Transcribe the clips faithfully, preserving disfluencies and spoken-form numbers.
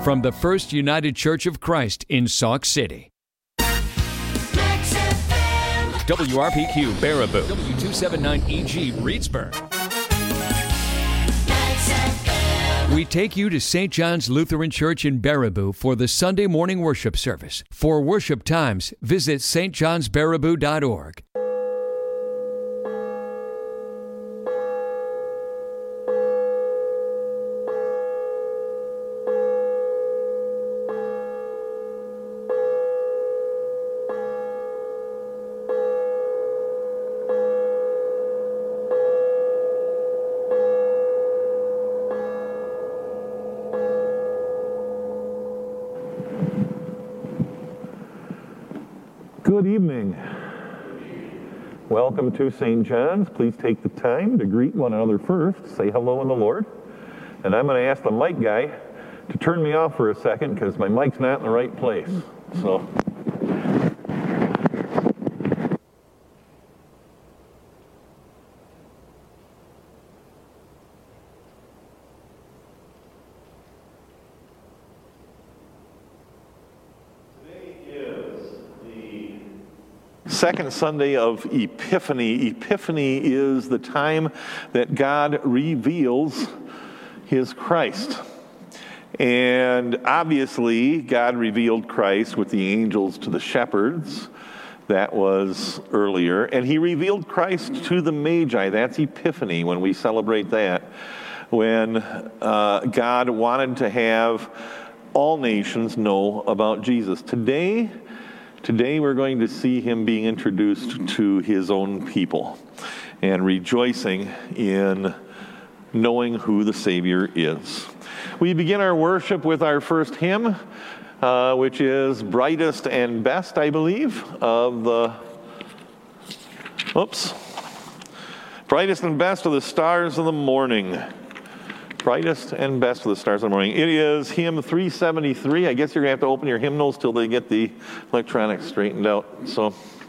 from the First United Church of Christ in Sauk City. W R P Q Baraboo, W two seventy-nine E G Reedsburg. We take you to Saint John's Lutheran Church in Baraboo for the Sunday morning worship service. For worship times, visit s t johns baraboo dot org. Good evening. Welcome to Saint John's. Please take the time to greet one another first. Say hello in the Lord. And I'm going to ask the mic guy to turn me off for a second because my mic's not in the right place. So. Second Sunday of Epiphany. Epiphany is the time that God reveals His Christ. And obviously, God revealed Christ with the angels to the shepherds. That was earlier. And He revealed Christ to the Magi. That's Epiphany, when we celebrate that. When uh, God wanted to have all nations know about Jesus. Today, Today we're going to see Him being introduced to His own people and rejoicing in knowing who the Savior is. We begin our worship with our first hymn, uh, which is Brightest and Best, I believe, of the, oops, Brightest and Best of the Stars of the Morning. Brightest and Best of the Stars of the Morning. It is hymn three seventy-three. I guess you're going to have to open your hymnals till they get the electronics straightened out. So,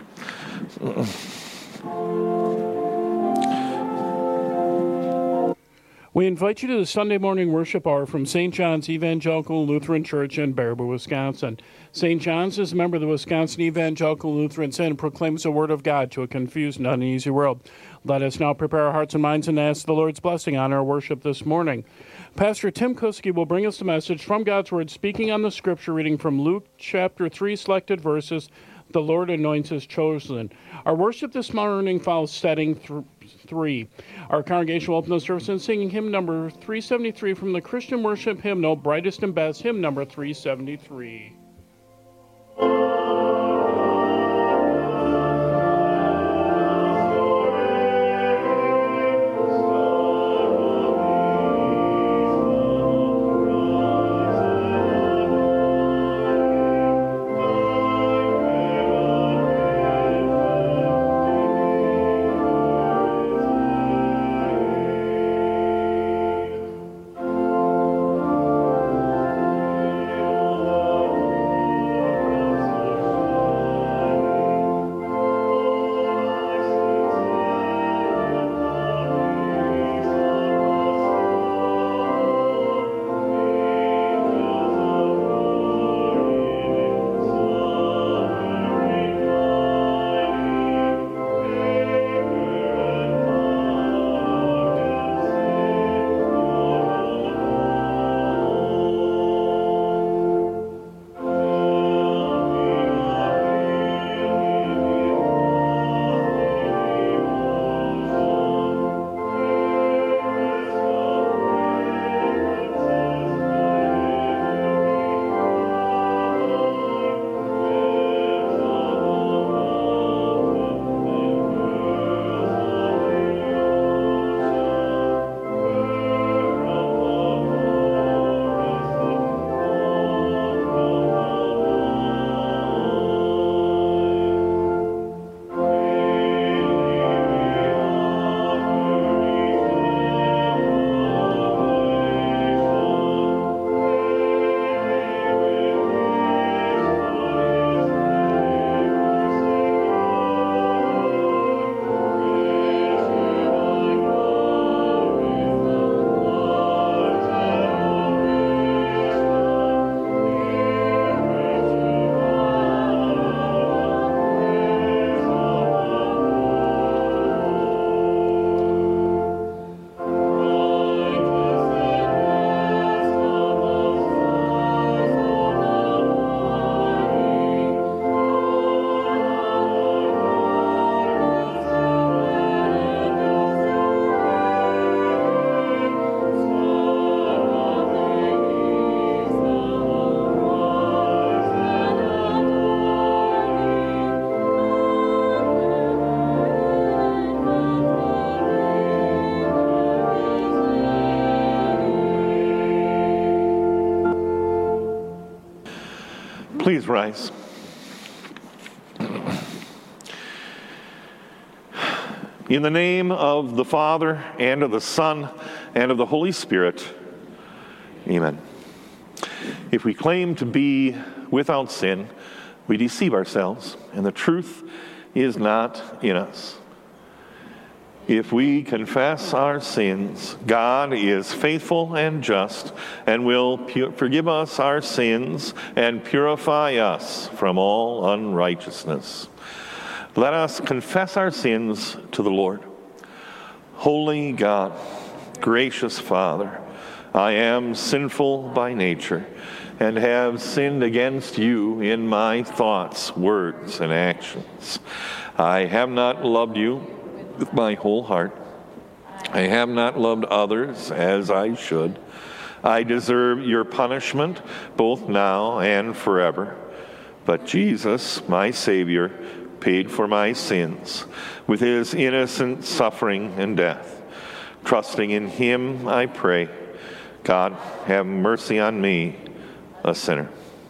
we invite you to the Sunday morning worship hour from Saint John's Evangelical Lutheran Church in Baraboo, Wisconsin. Saint John's is a member of the Wisconsin Evangelical Lutheran Synod and proclaims the Word of God to a confused and uneasy world. Let us now prepare our hearts and minds and ask the Lord's blessing on our worship this morning. Pastor Tim Kuski will bring us the message from God's Word, speaking on the Scripture reading from Luke chapter three, selected verses, The Lord Anoints His Chosen. Our worship this morning follows setting th- three. Our congregation will open the service in singing hymn number three seventy-three from the Christian worship hymnal, Brightest and Best, hymn number three seventy-three. Oh, Please rise. In the name of the Father, and of the Son, and of the Holy Spirit, amen. If we claim to be without sin, we deceive ourselves, and the truth is not in us. If we confess our sins, God is faithful and just, and will pu- forgive us our sins and purify us from all unrighteousness. Let us confess our sins to the Lord. Holy God, gracious Father, I am sinful by nature and have sinned against you in my thoughts, words, and actions. I have not loved you with my whole heart. I have not loved others as I should. I deserve your punishment both now and forever. But Jesus, my Savior, paid for my sins with his innocent suffering and death. Trusting in him, I pray, God, have mercy on me, a sinner.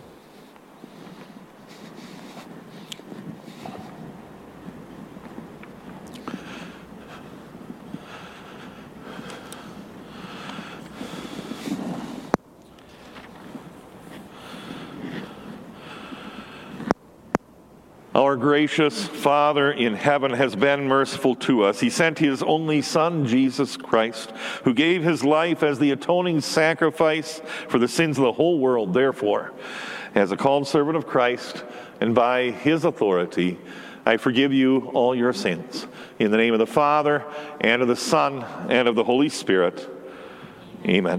Our gracious Father in heaven has been merciful to us. He sent his only Son, Jesus Christ, who gave his life as the atoning sacrifice for the sins of the whole world. Therefore, as a called servant of Christ, and by his authority, I forgive you all your sins. In the name of the Father, and of the Son, and of the Holy Spirit. Amen.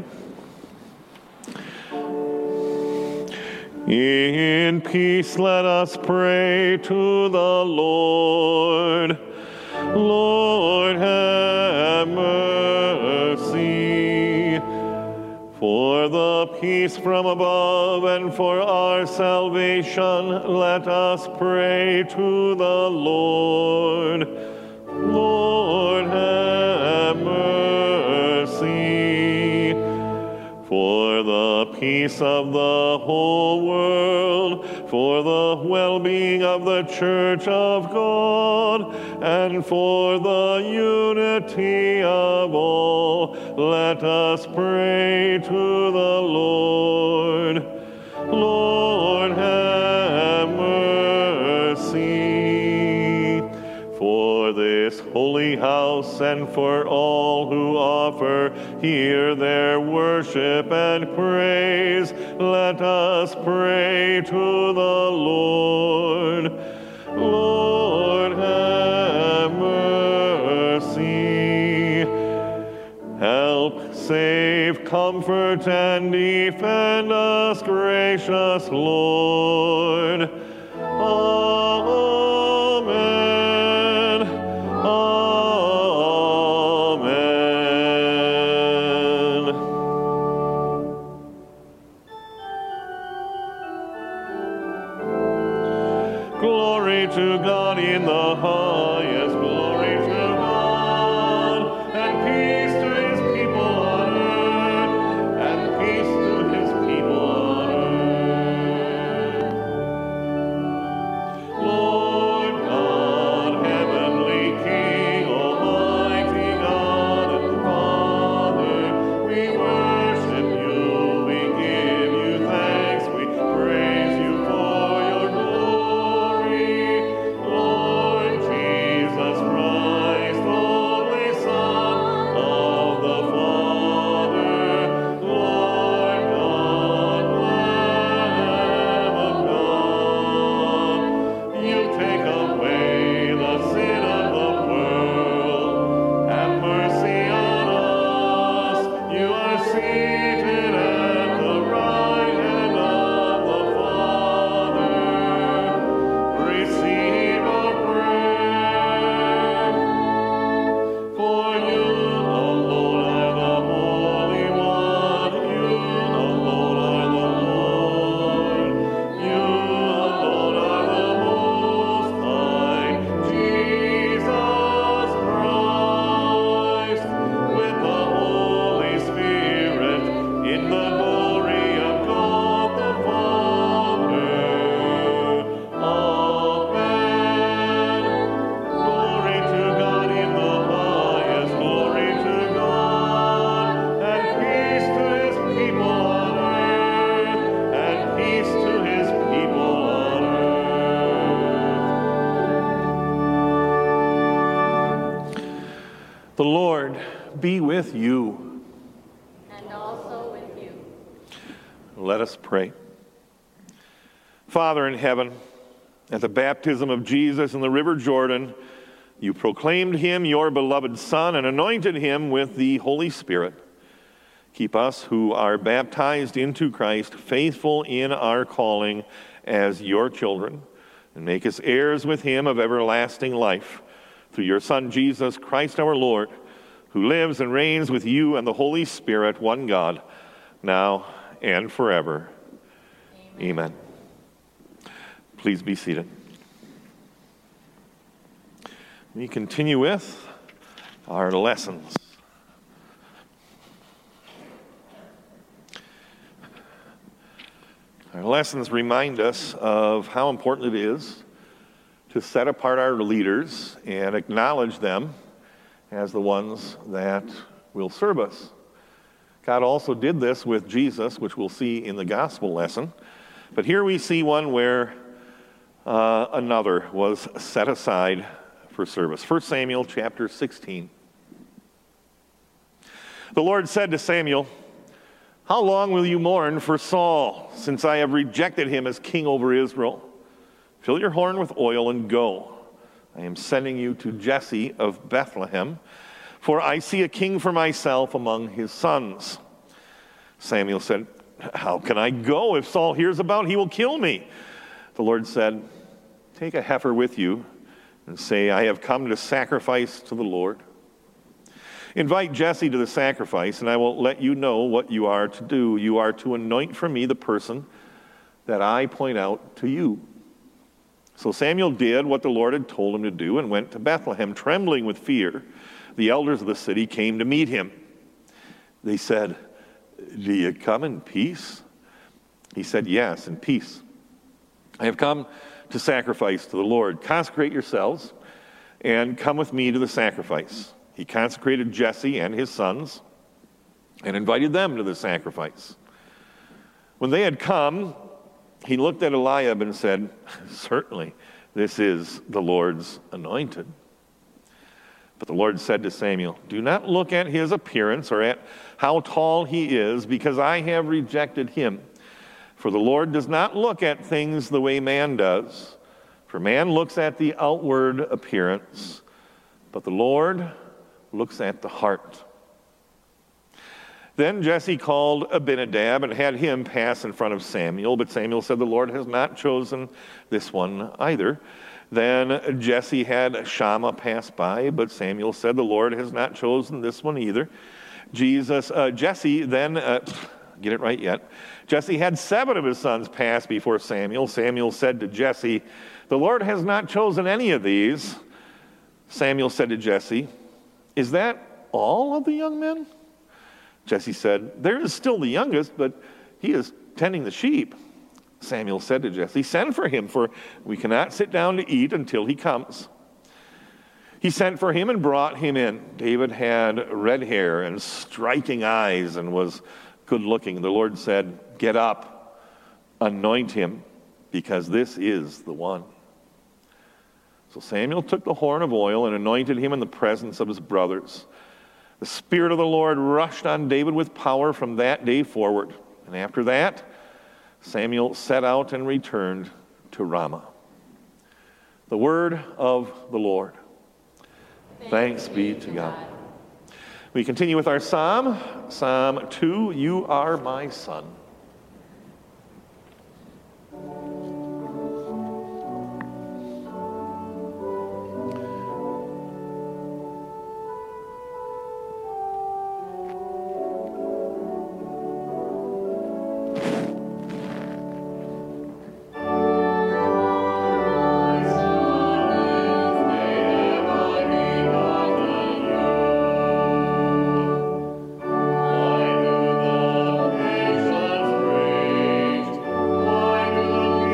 In peace let us pray to the Lord. Lord, have mercy. For the peace from above and for our salvation, let us pray to the Lord. Lord, have mercy. For the peace of the whole world, for the well-being of the Church of God, and for the unity of all, let us pray to the Lord. Lord, have mercy. For this holy house and for all who offer here their worship and praise, let us pray to the Lord. Lord, have mercy. Help, save, comfort, and defend us, gracious Lord. Amen. Amen. Glory to God in the highest, glory to God, and peace to his people on earth, and peace to his people on earth. Lord God, heavenly King, almighty God and Father, we worship you, we give you thanks, we praise you for your glory. Lord Jesus Christ, be with you. And also with you. Let us pray. Father in heaven, at the baptism of Jesus in the river Jordan, you proclaimed him your beloved Son and anointed him with the Holy Spirit. Keep us who are baptized into Christ faithful in our calling as your children, and make us heirs with him of everlasting life. Through your Son, Jesus Christ our Lord, who lives and reigns with you and the Holy Spirit, one God, now and forever. Amen. Amen. Please be seated. We continue with our lessons. Our lessons remind us of how important it is to set apart our leaders and acknowledge them as the ones that will serve us. God also did this with Jesus, which we'll see in the gospel lesson. But here we see one where uh, another was set aside for service. First Samuel chapter sixteen. The Lord said to Samuel, "How long will you mourn for Saul, since I have rejected him as king over Israel? Fill your horn with oil and go. I am sending you to Jesse of Bethlehem, for I see a king for myself among his sons." Samuel said, "How can I go? If Saul hears about it, he will kill me." The Lord said, "Take a heifer with you and say, 'I have come to sacrifice to the Lord.' Invite Jesse to the sacrifice, and I will let you know what you are to do. You are to anoint for me the person that I point out to you." So Samuel did what the Lord had told him to do and went to Bethlehem, trembling with fear. The elders of the city came to meet him. They said, "Do you come in peace?" He said, "Yes, in peace. I have come to sacrifice to the Lord. Consecrate yourselves and come with me to the sacrifice." He consecrated Jesse and his sons and invited them to the sacrifice. When they had come, he looked at Eliab and said, "Certainly, this is the Lord's anointed." But the Lord said to Samuel, "Do not look at his appearance or at how tall he is, because I have rejected him. For the Lord does not look at things the way man does. For man looks at the outward appearance, but the Lord looks at the heart." Then Jesse called Abinadab and had him pass in front of Samuel. But Samuel said, "The Lord has not chosen this one either." Then Jesse had Shammah pass by, but Samuel said, "The Lord has not chosen this one either." Jesus, uh, Jesse then, uh, get it right yet, Jesse had seven of his sons pass before Samuel. Samuel said to Jesse, "The Lord has not chosen any of these." Samuel said to Jesse, "Is that all of the young men?" Jesse said, "There is still the youngest, but he is tending the sheep." Samuel said to Jesse, "Send for him, for we cannot sit down to eat until he comes." He sent for him and brought him in. David had red hair and striking eyes and was good looking. The Lord said, "Get up, anoint him, because this is the one." So Samuel took the horn of oil and anointed him in the presence of his brothers. The Spirit of the Lord rushed on David with power from that day forward. And after that, Samuel set out and returned to Ramah. The word of the Lord. Thanks be to God. We continue with our psalm, Psalm two, "You Are My Son." Praise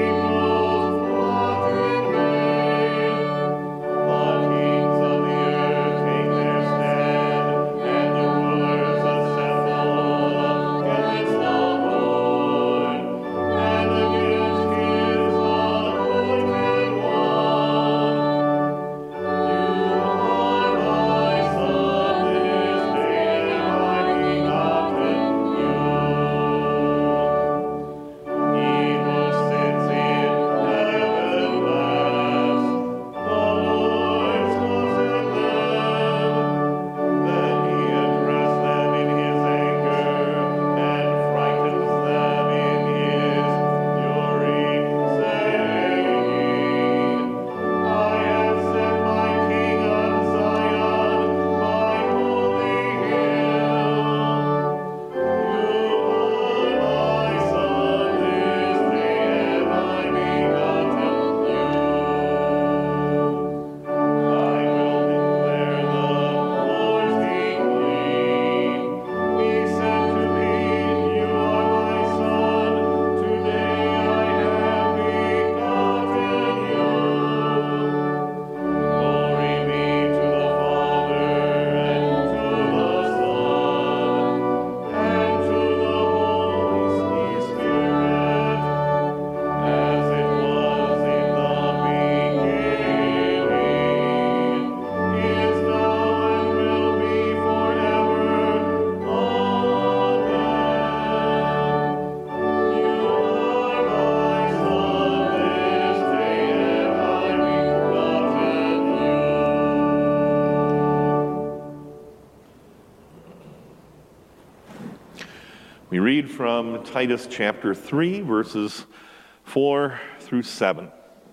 from Titus chapter three, verses four through seven.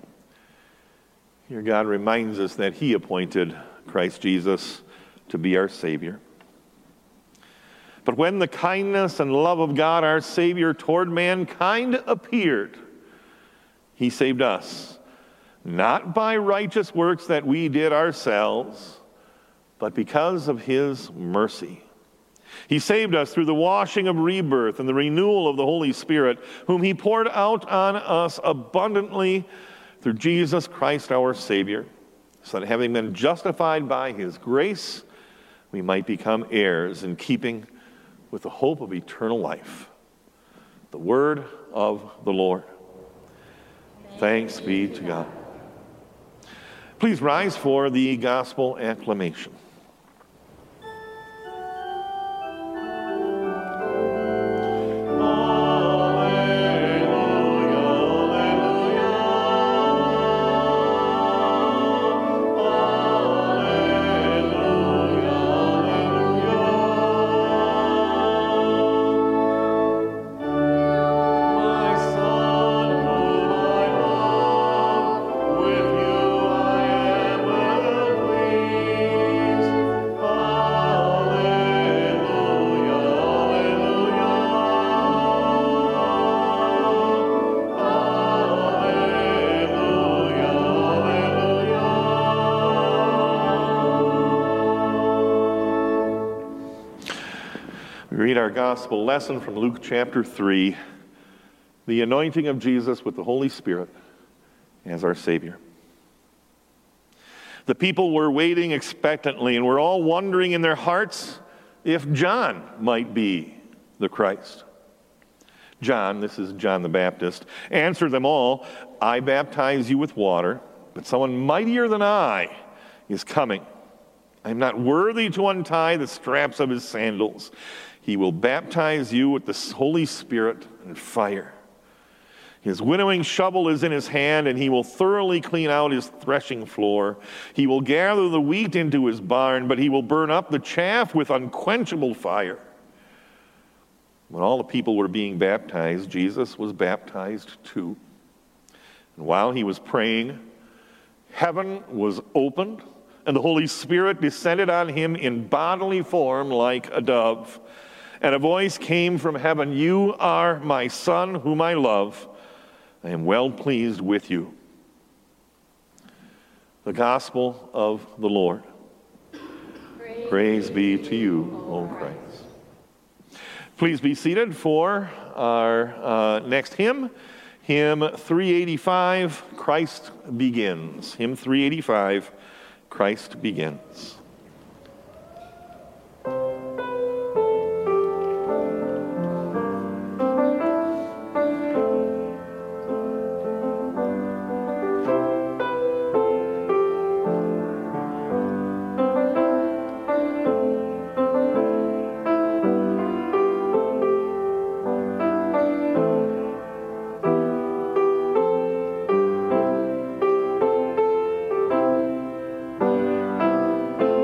Here God reminds us that he appointed Christ Jesus to be our Savior. But when the kindness and love of God our Savior toward mankind appeared, he saved us, not by righteous works that we did ourselves, but because of his mercy. He saved us through the washing of rebirth and the renewal of the Holy Spirit, whom he poured out on us abundantly through Jesus Christ our Savior, so that having been justified by his grace, we might become heirs in keeping with the hope of eternal life. The word of the Lord. Thanks be to God. Please rise for the gospel acclamation. Read our gospel lesson from Luke chapter three, the anointing of Jesus with the Holy Spirit as our Savior. The people were waiting expectantly and were all wondering in their hearts if John might be the Christ. John, this is John the Baptist, answered them all, "I baptize you with water, but someone mightier than I is coming. I am not worthy to untie the straps of his sandals. He will baptize you with the Holy Spirit and fire. His winnowing shovel is in his hand, and he will thoroughly clean out his threshing floor. He will gather the wheat into his barn, but he will burn up the chaff with unquenchable fire." When all the people were being baptized, Jesus was baptized too. And while he was praying, heaven was opened, and the Holy Spirit descended on him in bodily form like a dove. And a voice came from heaven, "You are my Son, whom I love. I am well pleased with you." The gospel of the Lord. Praise, Praise be to you, O Christ. Please be seated for our uh, next hymn, hymn three eighty-five, Christ Begins. Hymn three eighty-five, Christ Begins. Praise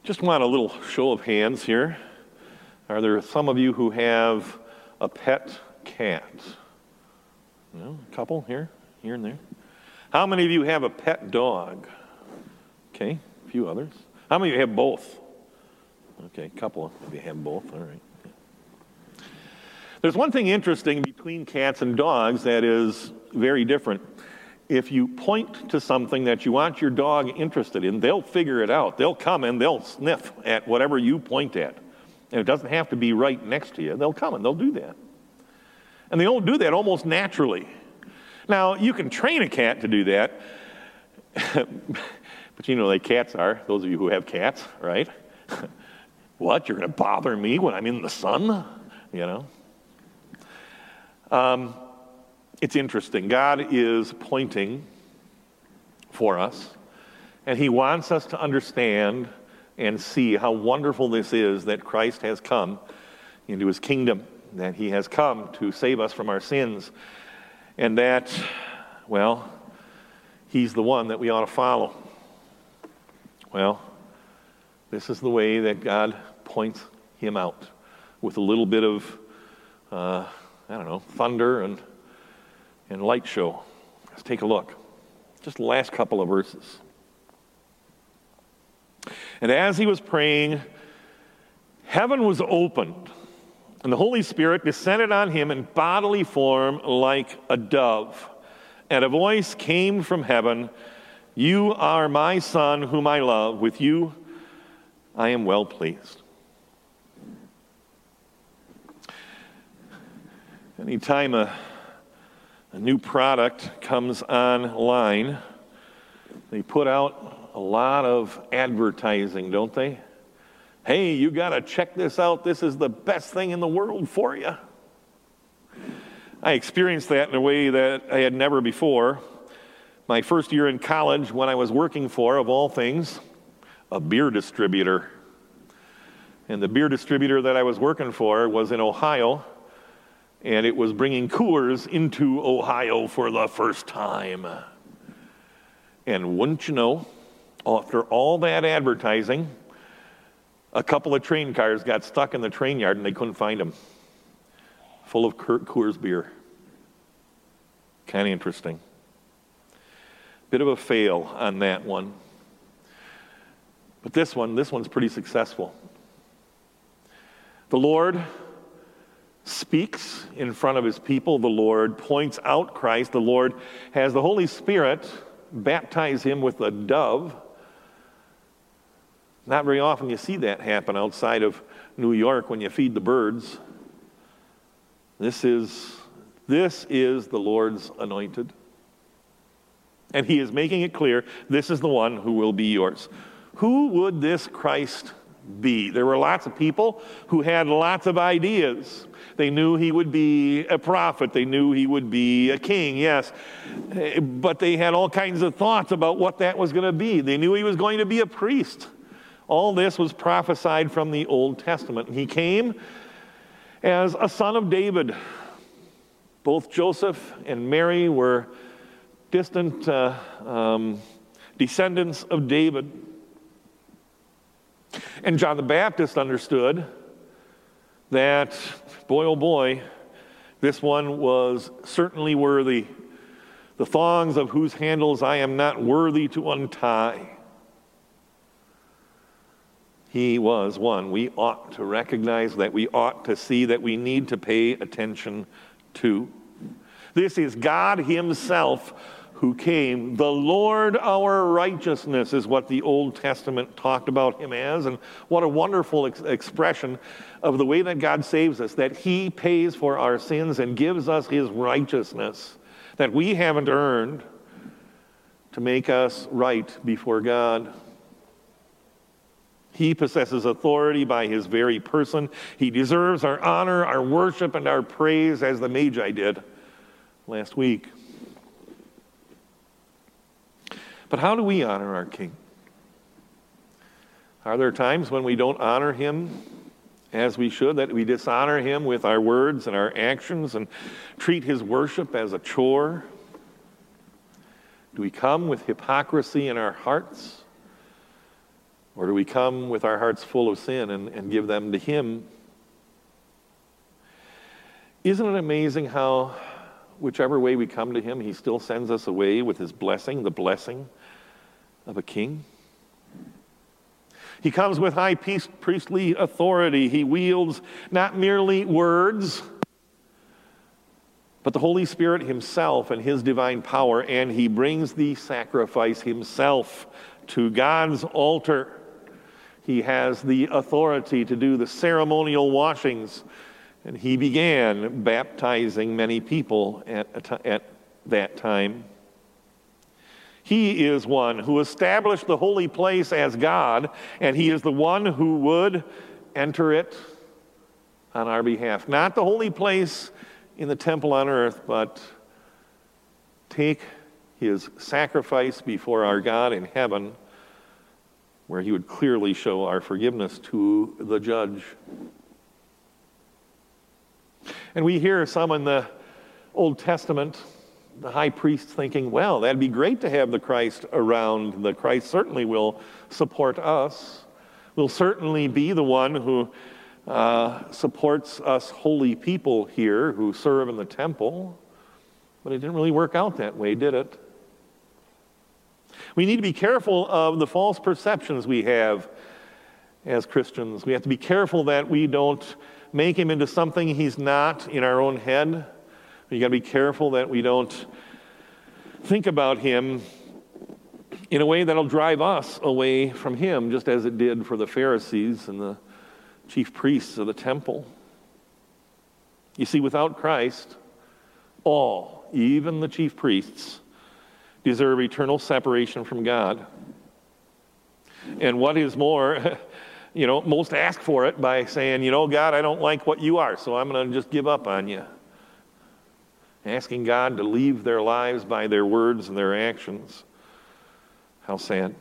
Just want a little show of hands here. Are there some of you who have a pet cat? No, a couple here, here and there. How many of you have a pet dog? Okay, a few others. How many of you have both? Okay, a couple of you have both, all right. Yeah. There's one thing interesting between cats and dogs that is very different. If you point to something that you want your dog interested in, they'll figure it out. They'll come and they'll sniff at whatever you point at. And it doesn't have to be right next to you. They'll come and they'll do that. And they don't do that almost naturally. Now, you can train a cat to do that, but you know the cats are, those of you who have cats, right? What, you're going to bother me when I'm in the sun? You know? Um, it's interesting. God is pointing for us, and he wants us to understand and see how wonderful this is that Christ has come into his kingdom, that he has come to save us from our sins, and that, well, he's the one that we ought to follow. Well, this is the way that God points him out, with a little bit of, uh, I don't know, thunder and, and light show. Let's take a look. Just the last couple of verses. And as he was praying, heaven was opened, and the Holy Spirit descended on him in bodily form like a dove. And a voice came from heaven, "You are my Son, whom I love. With you I am well pleased." Anytime a, a new product comes online, they put out a lot of advertising, don't they? Hey, you got to check this out. This is the best thing in the world for you. I experienced that in a way that I had never before. My first year in college, when I was working for, of all things, a beer distributor. And the beer distributor that I was working for was in Ohio, and it was bringing Coors into Ohio for the first time. And wouldn't you know, after all that advertising, a couple of train cars got stuck in the train yard and they couldn't find them, full of Coors beer. Kind of interesting. Bit of a fail on that one. But this one, this one's pretty successful. The Lord speaks in front of his people. The Lord points out Christ. The Lord has the Holy Spirit baptize him with a dove. Not very often you see that happen outside of New York when you feed the birds. This is, this is the Lord's anointed. And he is making it clear, this is the one who will be yours. Who would this Christ be? There were lots of people who had lots of ideas. They knew he would be a prophet. They knew he would be a king, yes. But they had all kinds of thoughts about what that was going to be. They knew he was going to be a priest. All this was prophesied from the Old Testament. He came as a son of David. Both Joseph and Mary were distant uh, um, descendants of David. And John the Baptist understood that, boy, oh boy, this one was certainly worthy. The thongs of whose handles I am not worthy to untie. He was one we ought to recognize, that we ought to see, that we need to pay attention to. This is God himself who came. The Lord our righteousness is what the Old Testament talked about him as. And what a wonderful ex- expression of the way that God saves us, that he pays for our sins and gives us his righteousness that we haven't earned to make us right before God. He possesses authority by his very person. He deserves our honor, our worship, and our praise, as the Magi did last week. But how do we honor our King? Are there times when we don't honor him as we should, that we dishonor him with our words and our actions and treat his worship as a chore? Do we come with hypocrisy in our hearts? Or do we come with our hearts full of sin and, and give them to him? Isn't it amazing how whichever way we come to him, he still sends us away with his blessing, the blessing of a king? He comes with high priestly authority. He wields not merely words, but the Holy Spirit himself and his divine power, and he brings the sacrifice himself to God's altar. He has the authority to do the ceremonial washings, and he began baptizing many people at, at that time. He is one who established the holy place as God, and he is the one who would enter it on our behalf. Not the holy place in the temple on earth, but take his sacrifice before our God in heaven, where he would clearly show our forgiveness to the judge. And we hear some in the Old Testament, the high priests thinking, well, that'd be great to have the Christ around. The Christ certainly will support us, will certainly be the one who uh, supports us holy people here who serve in the temple. But it didn't really work out that way, did it? We need to be careful of the false perceptions we have as Christians. We have to be careful that we don't make him into something he's not in our own head. You got to be careful that we don't think about him in a way that'll drive us away from him, just as it did for the Pharisees and the chief priests of the temple. You see, without Christ, all, even the chief priests, deserve eternal separation from God. And what is more, you know, most ask for it by saying, you know, God, I don't like what you are, so I'm going to just give up on you. Asking God to leave their lives by their words and their actions. How sad.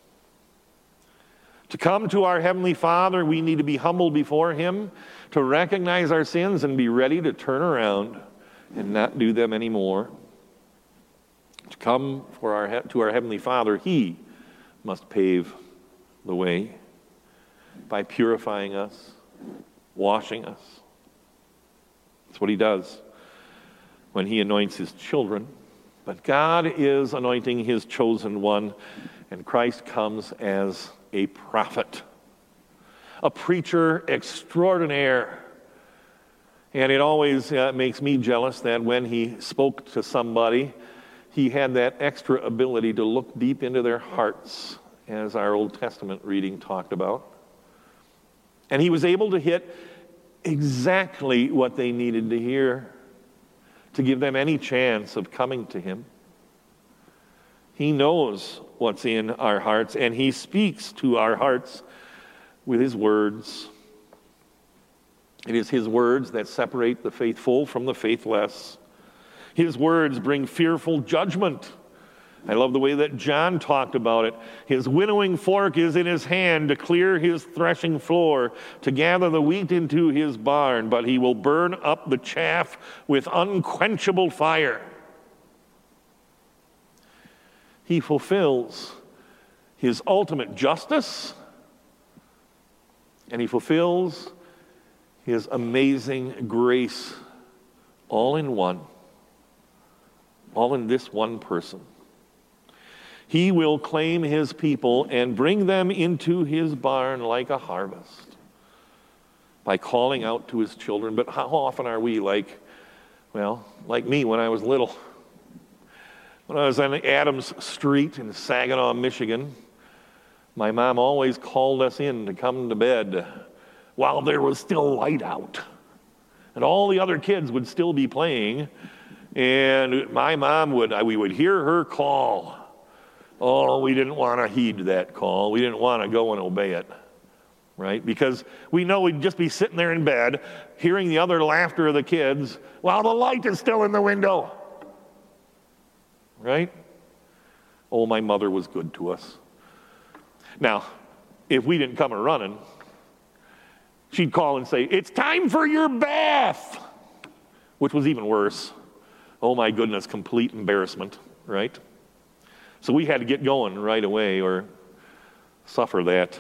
To come to our Heavenly Father, we need to be humble before him, to recognize our sins and be ready to turn around and not do them anymore. To come for our, to our Heavenly Father, he must pave the way by purifying us, washing us. That's what he does when he anoints his children. But God is anointing his chosen one, and Christ comes as a prophet, a preacher extraordinaire. And it always uh, makes me jealous that when he spoke to somebody, he had that extra ability to look deep into their hearts, as our Old Testament reading talked about. And he was able to hit exactly what they needed to hear, to give them any chance of coming to him. He knows what's in our hearts, and he speaks to our hearts with his words. It is his words that separate the faithful from the faithless. His words bring fearful judgment. I love the way that John talked about it. His winnowing fork is in his hand to clear his threshing floor, to gather the wheat into his barn, but he will burn up the chaff with unquenchable fire. He fulfills his ultimate justice, and he fulfills his amazing grace all in one, all in this one person. He will claim his people and bring them into his barn like a harvest by calling out to his children. But how often are we like, well, like me when I was little? When I was on Adams Street in Saginaw, Michigan, my mom always called us in to come to bed while there was still light out. And all the other kids would still be playing, and my mom would, we would hear her call. Oh, we didn't want to heed that call. We didn't want to go and obey it, right? Because we know we'd just be sitting there in bed, hearing the other laughter of the kids while the light is still in the window, right? Oh, my mother was good to us. Now, if we didn't come a-running, she'd call and say, "It's time for your bath," which was even worse. Oh, my goodness, complete embarrassment, right? So we had to get going right away, or suffer that.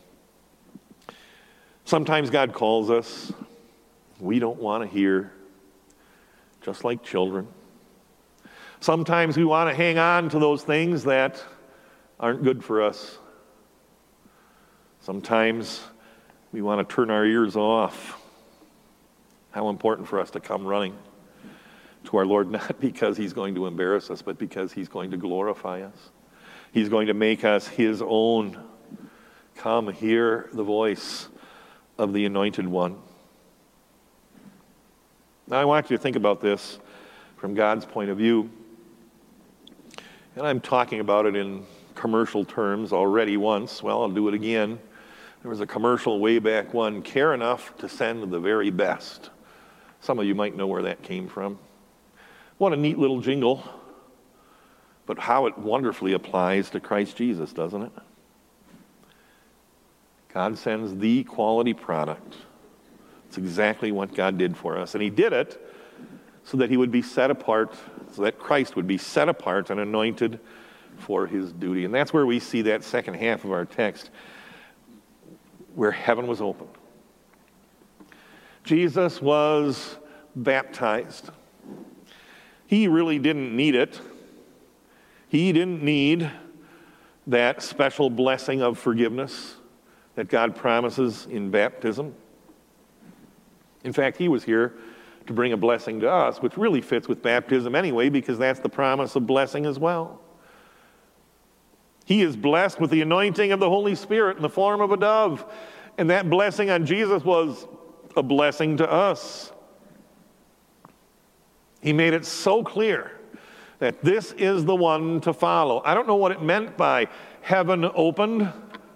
Sometimes God calls us. We don't want to hear, just like children. Sometimes we want to hang on to those things that aren't good for us. Sometimes we want to turn our ears off. How important for us to come running to our Lord, not because he's going to embarrass us, but because he's going to glorify us. He's going to make us his own. Come, hear the voice of the Anointed One. Now I want you to think about this from God's point of view. And I'm talking about it in commercial terms already once. Well, I'll do it again. There was a commercial way back when, care enough to send the very best. Some of you might know where that came from. What a neat little jingle. But how it wonderfully applies to Christ Jesus, doesn't it? God sends the quality product. It's exactly what God did for us. And he did it so that he would be set apart, so that Christ would be set apart and anointed for his duty. And that's where we see that second half of our text, where heaven was opened. Jesus was baptized. He really didn't need it. He didn't need that special blessing of forgiveness that God promises in baptism. In fact, he was here to bring a blessing to us, which really fits with baptism anyway, because that's the promise of blessing as well. He is blessed with the anointing of the Holy Spirit in the form of a dove. And that blessing on Jesus was a blessing to us. He made it so clear that this is the one to follow. I don't know what it meant by heaven opened.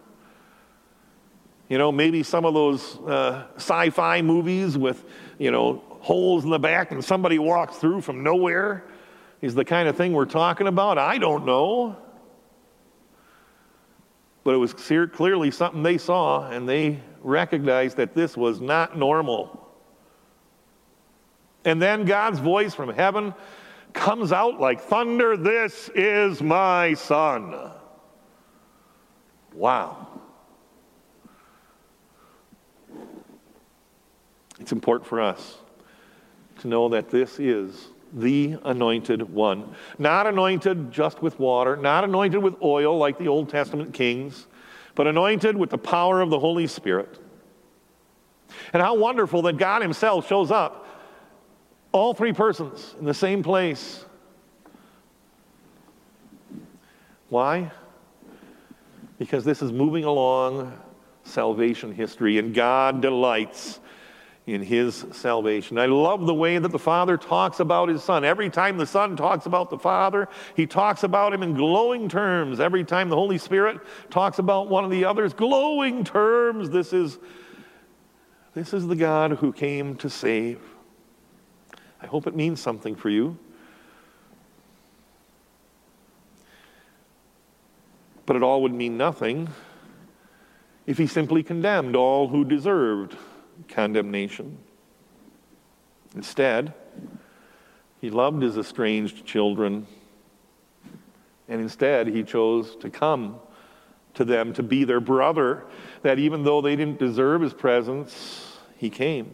You know, maybe some of those uh, sci-fi movies with, you know, holes in the back and somebody walks through from nowhere is the kind of thing we're talking about. I don't know. But it was clear, clearly something they saw, and they recognized that this was not normal. And then God's voice from heaven comes out like thunder, "This is my son." Wow. It's important for us to know that this is the anointed one. Not anointed just with water, not anointed with oil like the Old Testament kings, but anointed with the power of the Holy Spirit. And how wonderful that God himself shows up, all three persons in the same place. Why? Because this is moving along salvation history, and God delights in his salvation. I love the way that the Father talks about his Son. Every time the Son talks about the Father, he talks about him in glowing terms. Every time the Holy Spirit talks about one of the others, glowing terms. This is, this is the God who came to save. I hope it means something for you. But it all would mean nothing if he simply condemned all who deserved condemnation. Instead, he loved his estranged children, and instead he chose to come to them to be their brother, that even though they didn't deserve his presence, he came.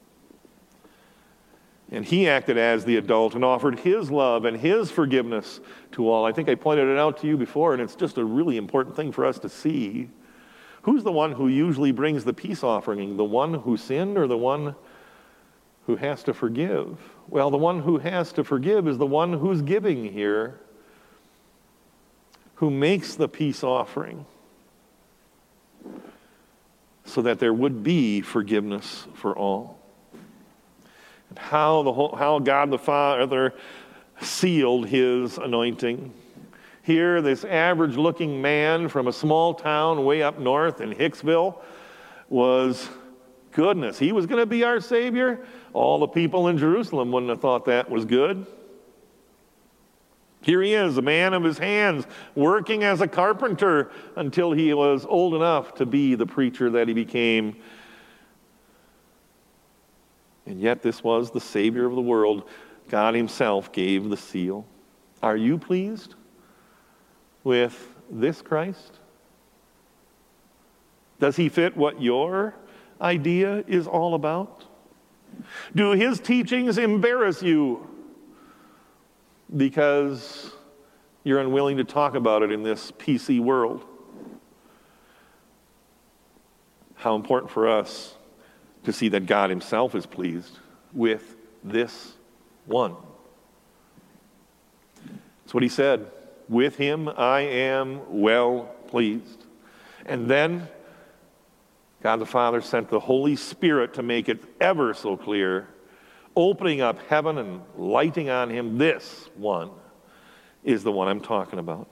And he acted as the adult and offered his love and his forgiveness to all. I think I pointed it out to you before, and it's just a really important thing for us to see. Who's the one who usually brings the peace offering? The one who sinned or the one who has to forgive? Well, the one who has to forgive is the one who's giving here, who makes the peace offering so that there would be forgiveness for all. And how the whole, how God the Father sealed his anointing. Here, this average-looking man from a small town way up north in Hicksville was, goodness, he was going to be our Savior? All the people in Jerusalem wouldn't have thought that was good. Here he is, a man of his hands, working as a carpenter until he was old enough to be the preacher that he became. And yet this was the Savior of the world. God himself gave the seal. Are you pleased with this Christ? Does he fit what your idea is all about? Do his teachings embarrass you because you're unwilling to talk about it in this P C world? How important for us to see that God himself is pleased with this one. That's what he said. With him I am well pleased. And then God the Father sent the Holy Spirit to make it ever so clear, opening up heaven and lighting on him. This one is the one I'm talking about.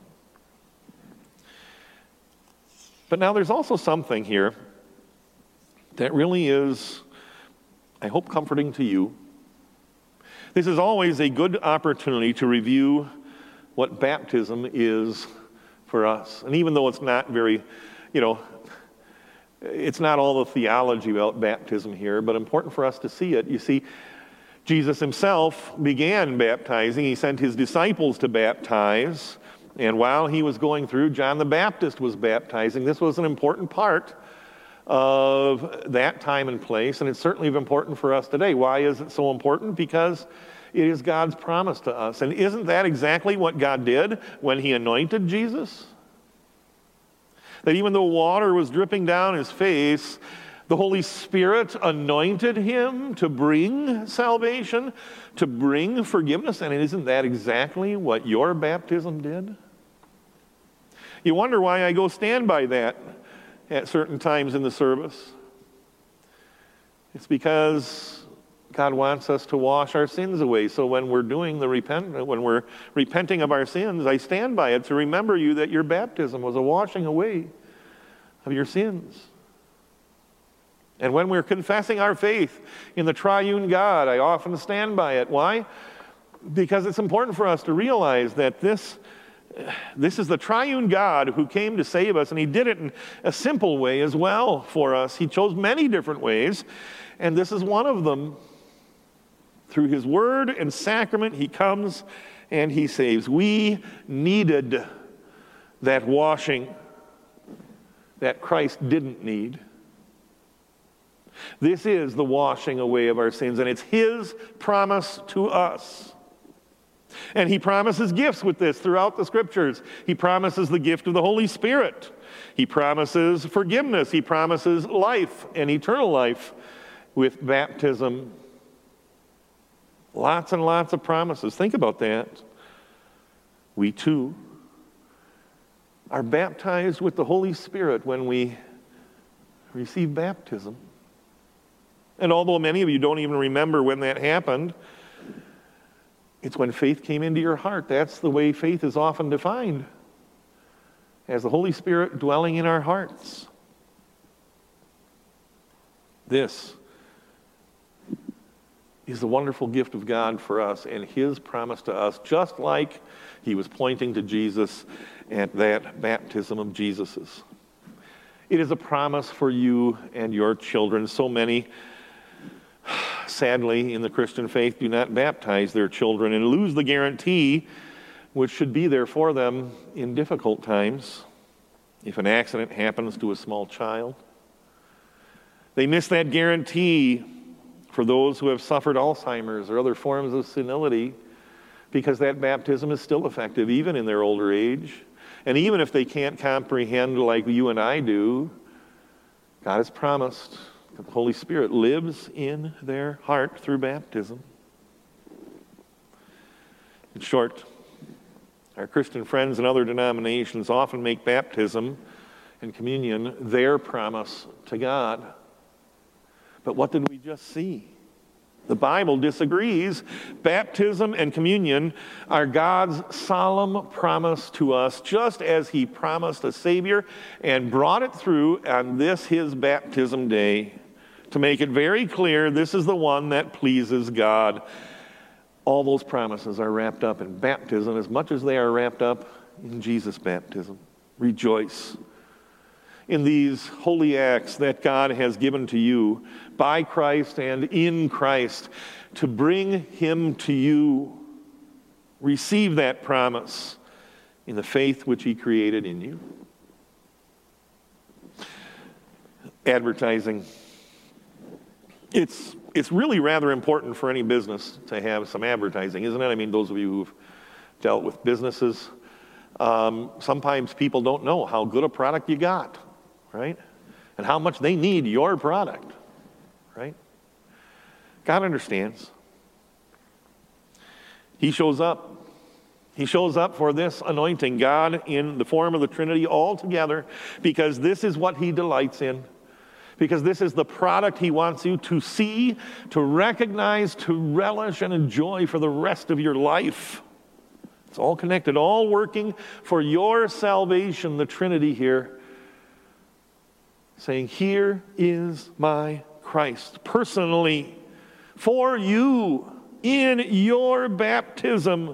But now there's also something here that really is, I hope, comforting to you. This is always a good opportunity to review what baptism is for us. And even though it's not very, you know, it's not all the theology about baptism here, but important for us to see it. You see, Jesus himself began baptizing. He sent his disciples to baptize. And while he was going through, John the Baptist was baptizing. This was an important part of that time and place, and it's certainly important for us today. Why is it so important? Because it is God's promise to us. And isn't that exactly what God did when he anointed Jesus? That even though water was dripping down his face, the Holy Spirit anointed him to bring salvation, to bring forgiveness. And isn't that exactly what your baptism did? You wonder why I go stand by that at certain times in the service. It's because God wants us to wash our sins away. So when we're doing the repent, when we're repenting of our sins, I stand by it to remember you that your baptism was a washing away of your sins. And when we're confessing our faith in the triune God, I often stand by it. Why? Because it's important for us to realize that this This is the triune God who came to save us, and he did it in a simple way as well for us. He chose many different ways, and this is one of them. Through his word and sacrament, he comes and he saves. We needed that washing that Christ didn't need. This is the washing away of our sins, and it's his promise to us. And he promises gifts with this throughout the scriptures. He promises the gift of the Holy Spirit. He promises forgiveness. He promises life and eternal life with baptism. Lots and lots of promises. Think about that. We too are baptized with the Holy Spirit when we receive baptism. And although many of you don't even remember when that happened, it's when faith came into your heart. That's the way faith is often defined, as the Holy Spirit dwelling in our hearts. This is the wonderful gift of God for us and his promise to us, just like he was pointing to Jesus at that baptism of Jesus's. It is a promise for you and your children. So many, sadly, in the Christian faith do not baptize their children and lose the guarantee which should be there for them in difficult times. If an accident happens to a small child, they miss that guarantee for those who have suffered Alzheimer's or other forms of senility, because that baptism is still effective even in their older age. And even if they can't comprehend like you and I do, God has promised that the Holy Spirit lives in their heart through baptism. In short, our Christian friends in other denominations often make baptism and communion their promise to God. But what did we just see? The Bible disagrees. Baptism and communion are God's solemn promise to us, just as he promised a Savior and brought it through on this his baptism day, to make it very clear this is the one that pleases God. All those promises are wrapped up in baptism as much as they are wrapped up in Jesus' baptism. Rejoice in these holy acts that God has given to you by Christ and in Christ to bring him to you. Receive that promise in the faith which he created in you. advertising. It's it's really rather important for any business to have some advertising, isn't it? I mean, those of you who've dealt with businesses, um, sometimes people don't know how good a product you got, right? And how much they need your product, right? God understands. He shows up. He shows up for this anointing, God in the form of the Trinity all together, because this is what he delights in. Because this is the product he wants you to see, to recognize, to relish, and enjoy for the rest of your life. It's all connected, all working for your salvation, the Trinity here. Saying, here is my Christ, personally, for you, in your baptism,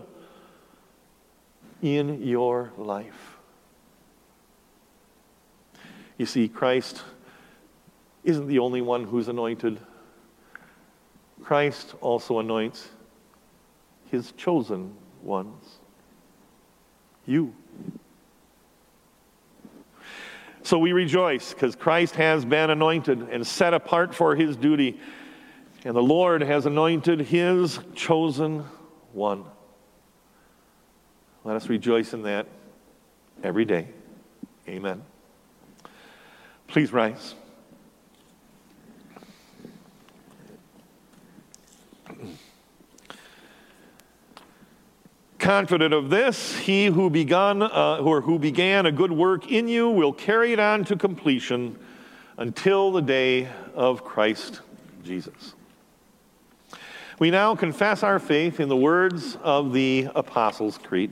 in your life. You see, Christ isn't the only one who's anointed. Christ also anoints his chosen ones. You. So we rejoice because Christ has been anointed and set apart for his duty, and the Lord has anointed his chosen one. Let us rejoice in that every day. Amen. Please rise. Confident of this, he who begun uh, or who began a good work in you will carry it on to completion until the day of Christ Jesus. We now confess our faith in the words of the Apostles' Creed.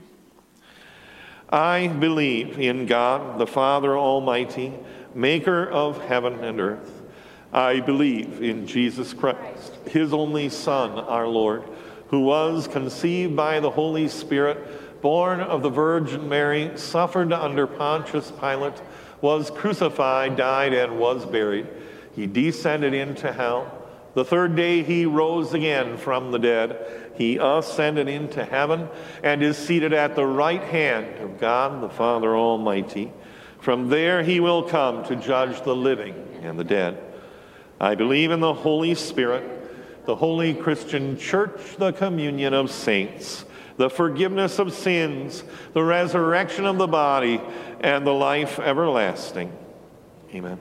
I believe in God, the Father Almighty, maker of heaven and earth. I believe in Jesus Christ, his only Son, our Lord, who was conceived by the Holy Spirit, born of the Virgin Mary, suffered under Pontius Pilate, was crucified, died, and was buried. He descended into hell. The third day he rose again from the dead. He ascended into heaven and is seated at the right hand of God the Father Almighty. From there he will come to judge the living and the dead. I believe in the Holy Spirit, the holy Christian church, the communion of saints, the forgiveness of sins, the resurrection of the body, and the life everlasting. Amen.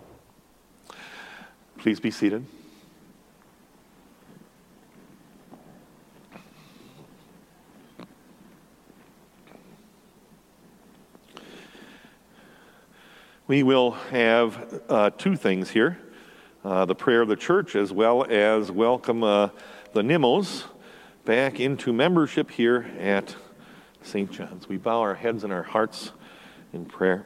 Please be seated. We will have uh, two things here. Uh, the prayer of the church, as well as welcome uh, the Nimos back into membership here at Saint John's. We bow our heads and our hearts in prayer.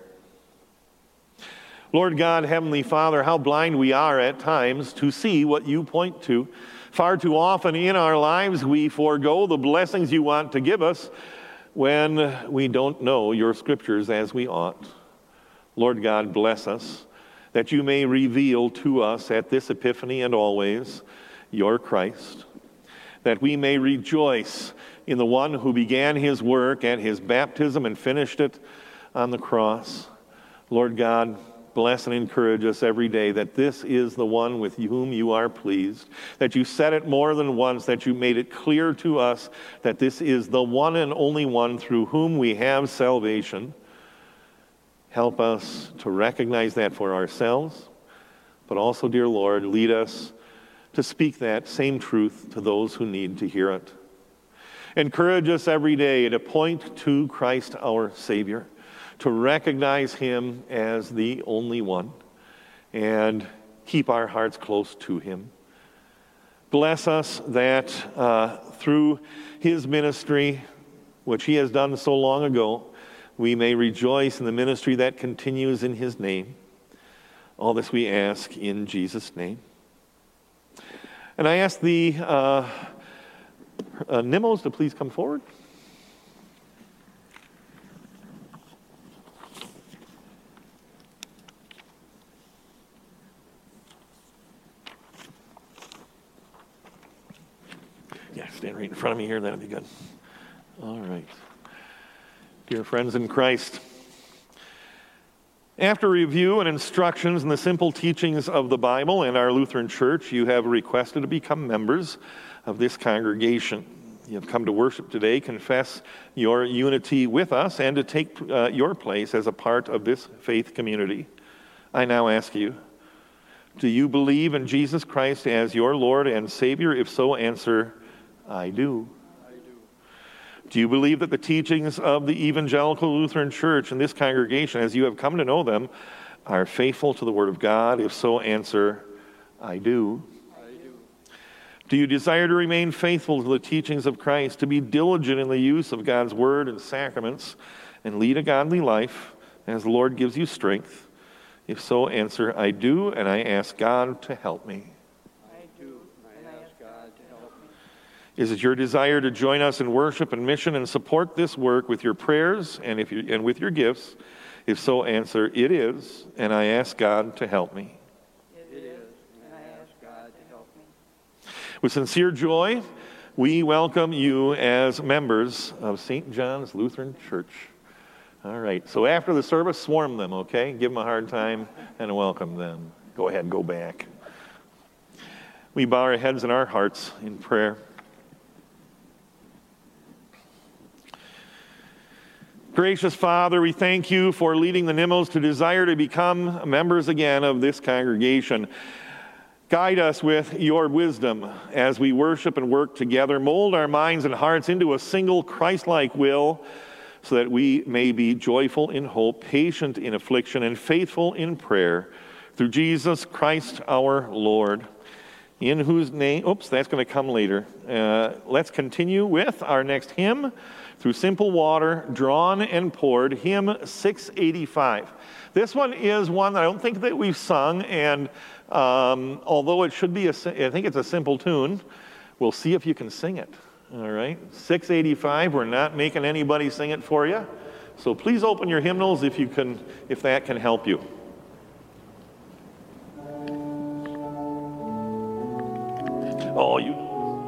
Lord God, Heavenly Father, how blind we are at times to see what you point to. Far too often in our lives we forego the blessings you want to give us when we don't know your scriptures as we ought. Lord God, bless us, that you may reveal to us at this Epiphany and always your Christ, that we may rejoice in the one who began his work at his baptism and finished it on the cross. Lord God, bless and encourage us every day that this is the one with whom you are pleased, that you said it more than once, that you made it clear to us that this is the one and only one through whom we have salvation. Help us to recognize that for ourselves, but also, dear Lord, lead us to speak that same truth to those who need to hear it. Encourage us every day to point to Christ our Savior, to recognize him as the only one, and keep our hearts close to him. Bless us that uh, through his ministry, which he has done so long ago, we may rejoice in the ministry that continues in his name. All this we ask in Jesus' name. And I ask the uh, uh, Nimos to please come forward. Yeah, stand right in front of me here. That'll be good. All right. Dear friends in Christ, After review and instructions in the simple teachings of the Bible and our Lutheran Church, you have requested to become members of this congregation. You have come to worship today, confess your unity with us, and to take uh, your place as a part of this faith community. I now ask you, do you believe in Jesus Christ as your Lord and Savior? If so, answer, I do. I do. Do you believe that the teachings of the Evangelical Lutheran Church and this congregation, as you have come to know them, are faithful to the Word of God? If so, answer, I do. I do. Do you desire to remain faithful to the teachings of Christ, to be diligent in the use of God's Word and sacraments, and lead a godly life as the Lord gives you strength? If so, answer, I do, and I ask God to help me. I do, and I ask God to help me. Is it your desire to join us in worship and mission and support this work with your prayers and, if you, and with your gifts? If so, answer, it is, and I ask God to help me. It is, and I ask God to help me. With sincere joy, we welcome you as members of Saint John's Lutheran Church. All right, so after the service, swarm them, okay? Give them a hard time and welcome them. Go ahead, go back. We bow our heads and our hearts in prayer. Gracious Father, we thank you for leading the Nimmels to desire to become members again of this congregation. Guide us with your wisdom as we worship and work together. Mold our minds and hearts into a single Christ-like will, so that we may be joyful in hope, patient in affliction, and faithful in prayer, through Jesus Christ our Lord, in whose name, oops, that's going to come later. Uh, let's continue with our next hymn, Through Simple Water, Drawn and Poured, hymn six eighty-five. This one is one that I don't think that we've sung, and um, although it should be, a, I think it's a simple tune, we'll see if you can sing it. All right, six eighty-five, we're not making anybody sing it for you. So please open your hymnals if you can, if that can help you. Oh, you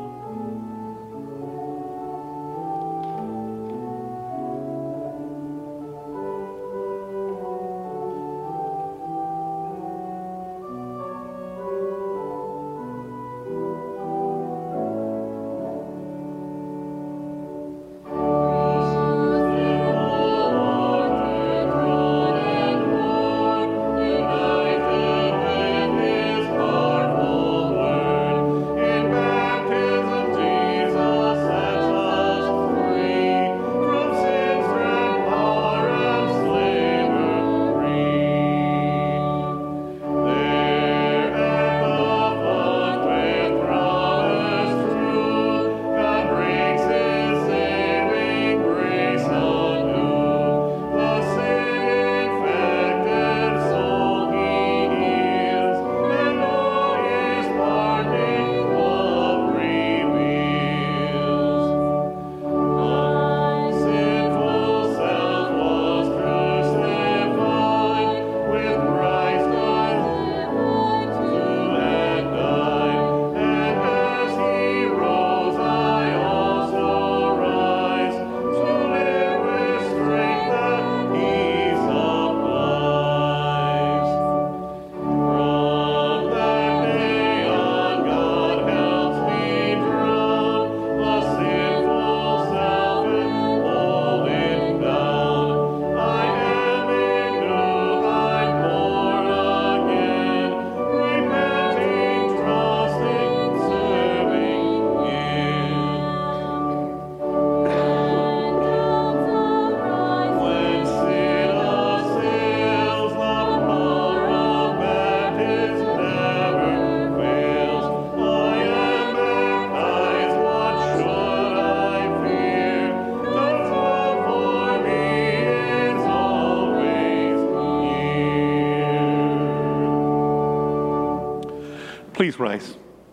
Please rise.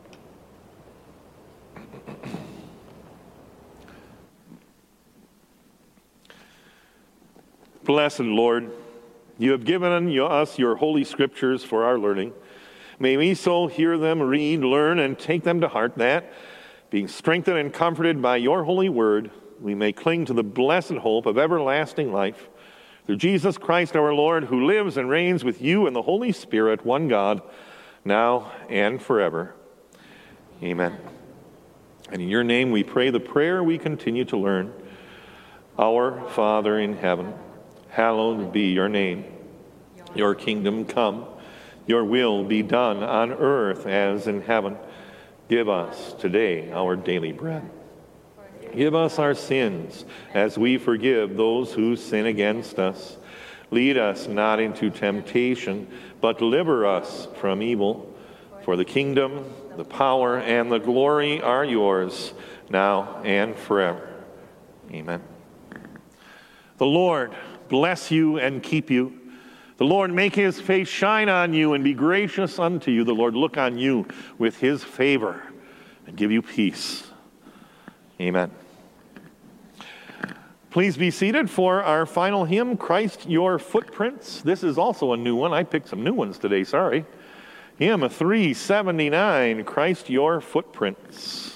Blessed Lord, you have given us your holy scriptures for our learning. May we so hear them, read, learn, and take them to heart, that, being strengthened and comforted by your holy word, we may cling to the blessed hope of everlasting life, Through Jesus Christ our Lord, who lives and reigns with you and the Holy Spirit, one God, now and forever. Amen. And in your name we pray the prayer we continue to learn. Our Father in heaven, hallowed be your name. Your kingdom come, your will be done on earth as in heaven. Give us today our daily bread. Give us our sins as we forgive those who sin against us. Lead us not into temptation, but deliver us from evil. For the kingdom, the power, and the glory are yours, now and forever. Amen. The Lord bless you and keep you. The Lord make his face shine on you and be gracious unto you. The Lord look on you with his favor and give you peace. Amen. Please be seated for our final hymn, Christ Your Footprints. This is also a new one. I picked some new ones today, sorry. Hymn three seventy-nine, Christ Your Footprints.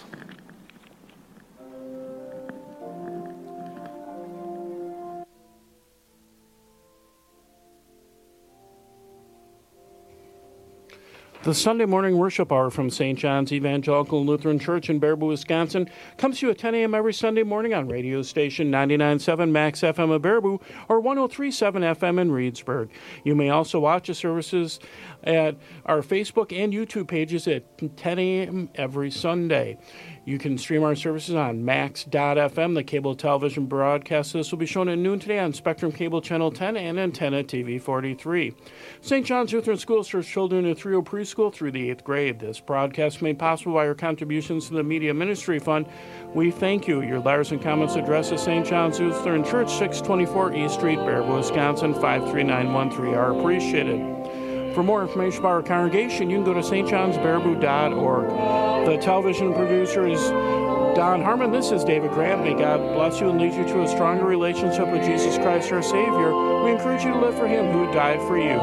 The Sunday morning worship hour from Saint John's Evangelical Lutheran Church in Baraboo, Wisconsin comes to you at ten a.m. every Sunday morning on radio station ninety-nine point seven Max F M of Baraboo or one oh three point seven F M in Reedsburg. You may also watch the services at our Facebook and YouTube pages at ten a.m. every Sunday. You can stream our services on max dot f m, the cable television broadcast. This will be shown at noon today on Spectrum Cable Channel ten and Antenna T V forty-three. Saint John's Lutheran School serves children in three oh preschool through the eighth grade. This broadcast made possible by your contributions to the Media Ministry Fund. We thank you. Your letters and comments addressed to Saint John's Lutheran Church, six twenty-four East Street, Baraboo, Wisconsin, five three nine one three are appreciated. For more information about our congregation, you can go to s t johns baraboo dot org. The television producer is Don Harmon. This is David Grant. May God bless you and lead you to a stronger relationship with Jesus Christ, our Savior. We encourage you to live for him who died for you.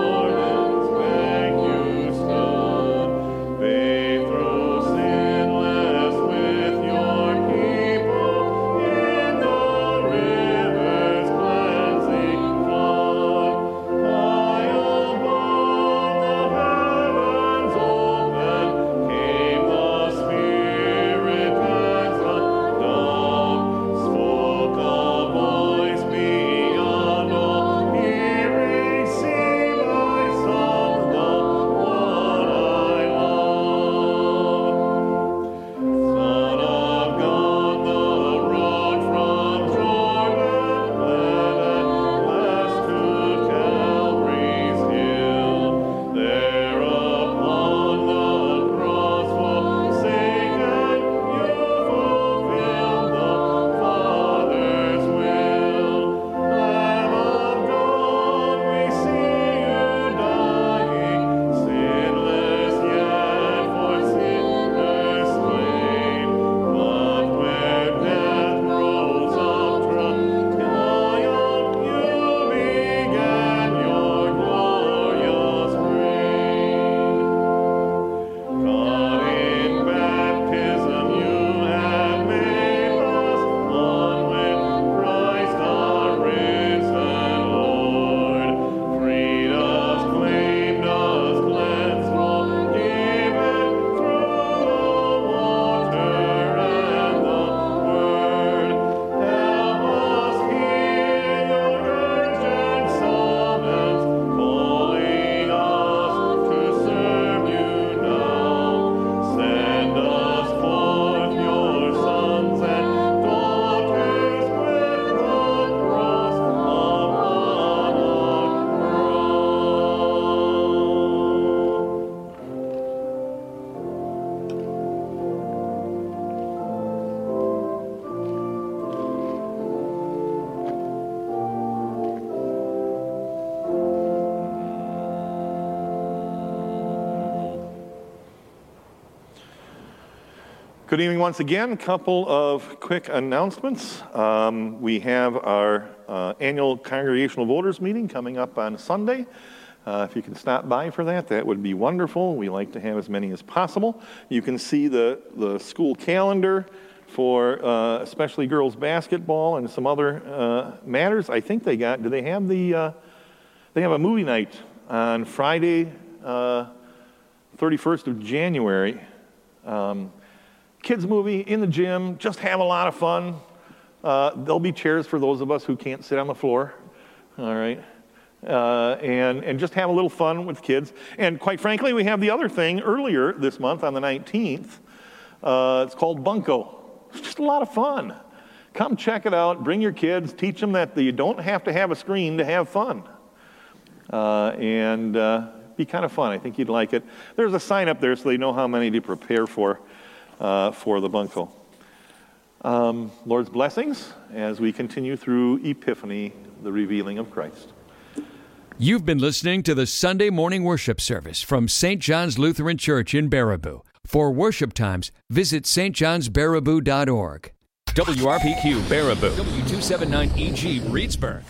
Faith through sin. Good evening once again. A couple of quick announcements. Um, we have our uh, annual Congregational Voters meeting coming up on Sunday. Uh, if you can stop by for that, that would be wonderful. We like to have as many as possible. You can see the, the school calendar for uh, especially girls basketball and some other uh, matters. I think they got, do they have the, uh, they have a movie night on Friday, uh, thirty-first of January. Um, kids movie in the gym, just have a lot of fun. Uh, there'll be chairs for those of us who can't sit on the floor, all right? Uh, and, and just have a little fun with kids. And quite frankly, we have the other thing earlier this month on the nineteenth. Uh, it's called Bunko. It's just a lot of fun. Come check it out. Bring your kids. Teach them that you don't have to have a screen to have fun. Uh, and uh, be kind of fun. I think you'd like it. There's a sign up there so they know how many to prepare for uh, for the Bunko. Um, Lord's blessings as we continue through Epiphany, the revealing of Christ. You've been listening to the Sunday morning worship service from Saint John's Lutheran Church in Baraboo. For worship times, visit s t johns baraboo dot org. W R P Q Baraboo. W two seventy-nine E G Reedsburg.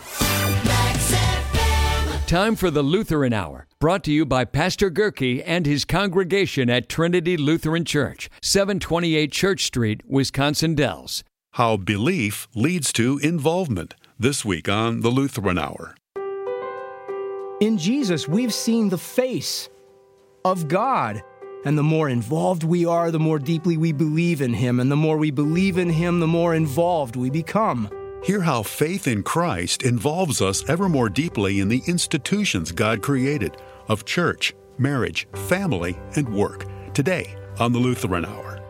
Time for the Lutheran Hour, brought to you by Pastor Gerke and his congregation at Trinity Lutheran Church, seven twenty-eight Church Street, Wisconsin Dells. How belief leads to involvement. This week on the Lutheran Hour. In Jesus, we've seen the face of God. And the more involved we are, the more deeply we believe in Him. And the more we believe in Him, the more involved we become. Hear how faith in Christ involves us ever more deeply in the institutions God created of church, marriage, family, and work. Today on the Lutheran Hour.